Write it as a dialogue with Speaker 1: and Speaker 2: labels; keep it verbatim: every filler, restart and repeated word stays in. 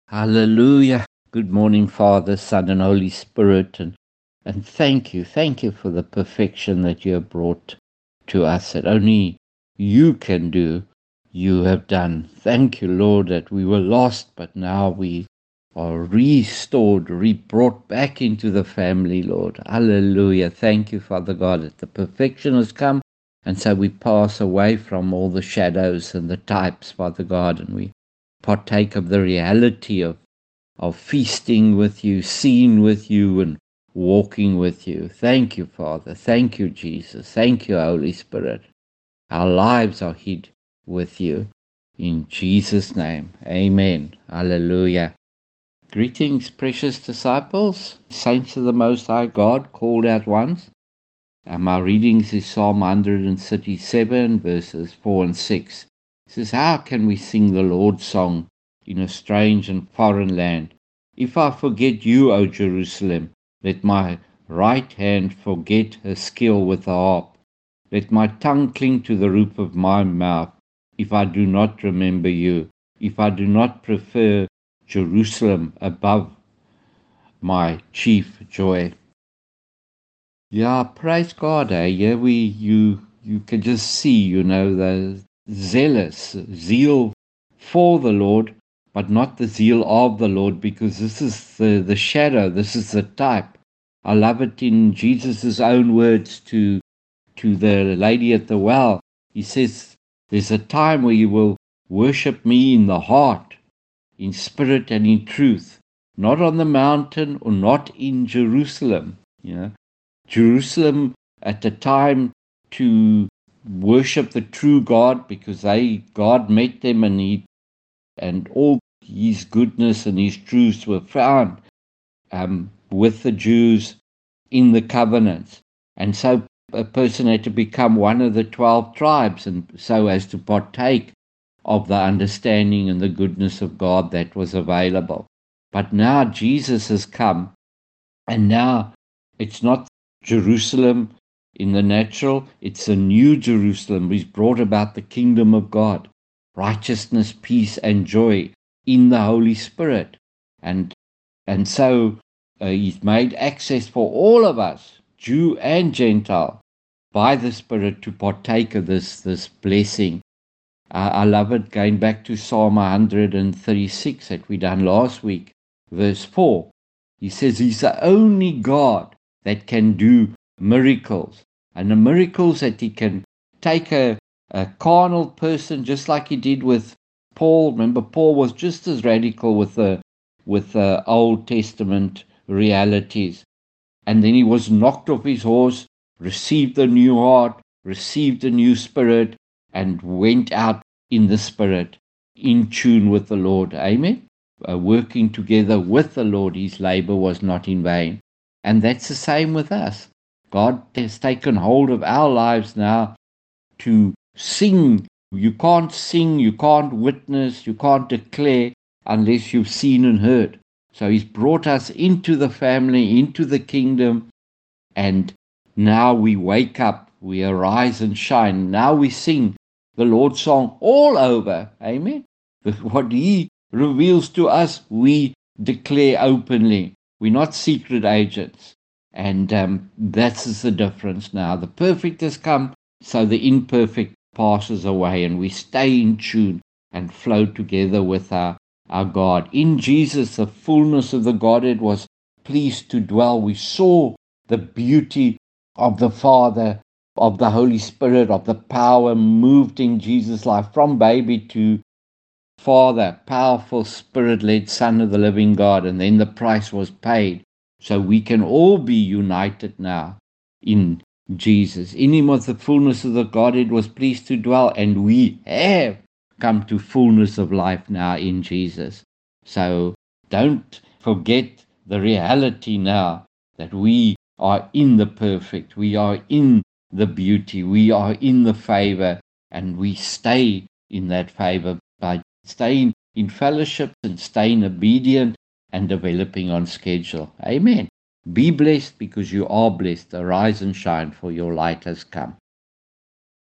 Speaker 1: Hallelujah. Good morning, Father, Son, and Holy Spirit. And, and thank you. Thank you for the perfection that you have brought to us that only you can do, you have done. Thank you, Lord, that we were lost, but now we are restored, re brought back into the family, Lord. Hallelujah. Thank you, Father God, that the perfection has come. And so we pass away from all the shadows and the types, Father God, and we partake of the reality of, of feasting with you, seeing with you, and walking with you. Thank you, Father. Thank you, Jesus. Thank you, Holy Spirit. Our lives are hid with you. In Jesus' name, amen. Hallelujah. Greetings, precious disciples, saints of the Most High God, called out once. And my readings is Psalm one thirty-seven, verses four and six. It says, how can we sing the Lord's song in a strange and foreign land? If I forget you, O Jerusalem, let my right hand forget her skill with the harp. Let my tongue cling to the roof of my mouth, if I do not remember you, if I do not prefer Jerusalem above my chief joy. Yeah, praise God, eh? Yeah, we you you can just see, you know, the zealous zeal for the Lord, but not the zeal of the Lord, because this is the, the shadow, this is the type. I love it in Jesus' own words to to the lady at the well. He says, there's a time where you will worship me in the heart, in spirit and in truth, not on the mountain or not in Jerusalem, you know. Jerusalem at the time to worship the true God, because they God met them, and he and all his goodness and his truths were found um, with the Jews in the covenants. And so a person had to become one of the twelve tribes, and so as to partake of the understanding and the goodness of God that was available. But now Jesus has come, and now it's not Jerusalem in the natural, it's a new Jerusalem. He's brought about the kingdom of God, righteousness, peace, and joy in the Holy Spirit. And and so uh, he's made access for all of us, Jew and Gentile, by the Spirit to partake of this, this blessing. Uh, I love it, going back to Psalm one thirty-six that we done last week, verse four. He says he's the only God that can do miracles. And the miracles that he can take a, a carnal person, just like he did with Paul. Remember, Paul was just as radical with the, with the Old Testament realities. And then he was knocked off his horse, received a new heart, received a new spirit, and went out in the Spirit, in tune with the Lord. Amen. Uh, working together with the Lord, his labor was not in vain. And that's the same with us. God has taken hold of our lives now to sing. You can't sing, you can't witness, you can't declare unless you've seen and heard. So he's brought us into the family, into the kingdom, and now we wake up, we arise and shine. Now we sing the Lord's song all over. Amen. What he reveals to us, we declare openly. We're not secret agents. And um, that's the difference now. The perfect has come, so the imperfect passes away, and we stay in tune and flow together with our, our God. In Jesus, the fullness of the Godhead was pleased to dwell. We saw the beauty of the Father, of the Holy Spirit, of the power moved in Jesus' life from baby to Father, powerful Spirit-led Son of the living God. And then the price was paid. So we can all be united now in Jesus. In him was the fullness of the Godhead was pleased to dwell, and we have come to fullness of life now in Jesus. So don't forget the reality now that we are in the perfect, we are in the beauty, we are in the favor, and we stay in that favor by staying in fellowship and staying obedient and developing on schedule. Amen. Be blessed, because you are blessed. Arise and shine, for your light has come.